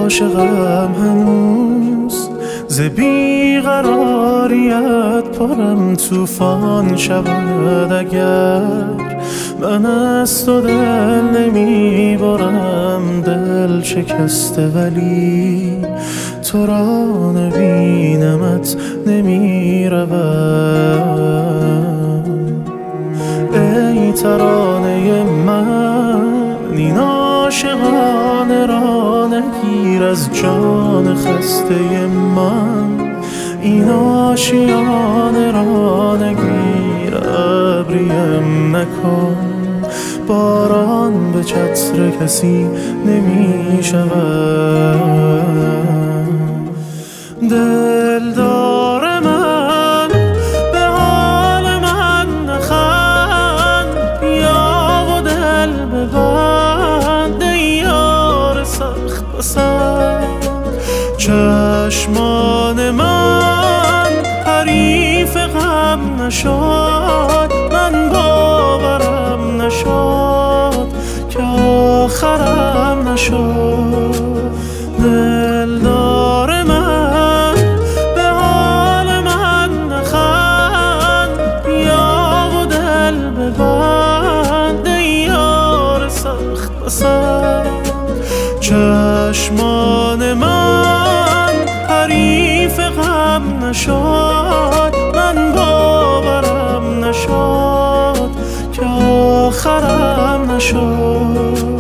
عاشقم هنوز، ز بیقراریت پرم طوفان شود. اگر من از تو دل نمی برم، دل شکسته ولی تو را نبینمت نمی روم. ای ترانه من، این عاشقانه را نگیر از جان خسته من. این آشیانه را نگیر، ابریم نکن. باران به چتر کسی نمی شود. دلدار من، به حال من نخند، بیا و دل ببند ای یار سخت پسند. چشمان من حریف غم نشد، من باورم نشد که آخرم نشد. دلدار من، به حال من نخند، بیا و دل ببند ای یار سخت پسند. چشمان من حریف غم نشد، من باورم نشد که آخرم نشد.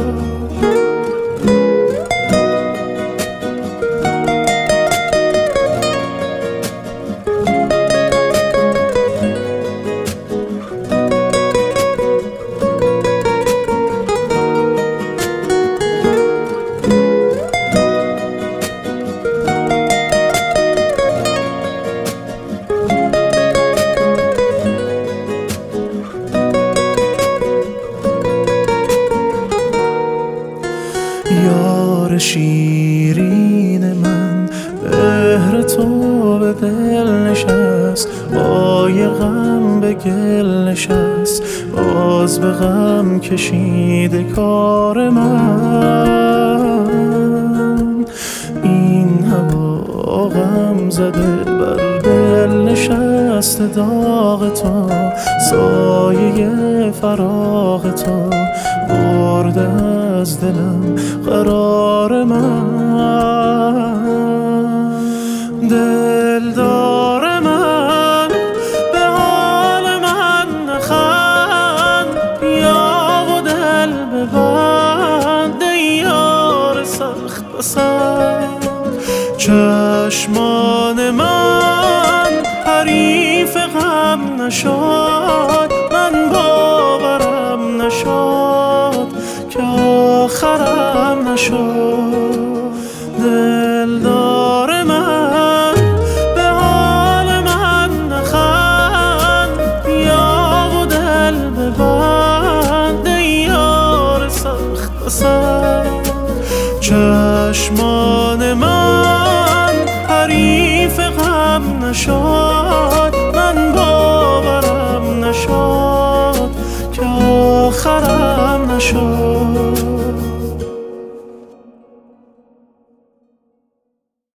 یار شیرین من، بهر تو به دل نشست، بای غم به گل نشست. باز به غم کشیده کار من. این هوا غم زده بر دل نشسته، داغ تو سایه فراغ تو برده از دلم قرار من. دلدار من، به حال من نخند، بیا و دل ببند ای یار سخت پسند. چشمان من حریف غم نشد، من باورم نشد که آخرم نشد. دلدار من، به حال من نخند، بیا و دل ببند ای یار سخت پسند. چشمان من حریف غم نشد، من باورم نشد که آخرم نشد.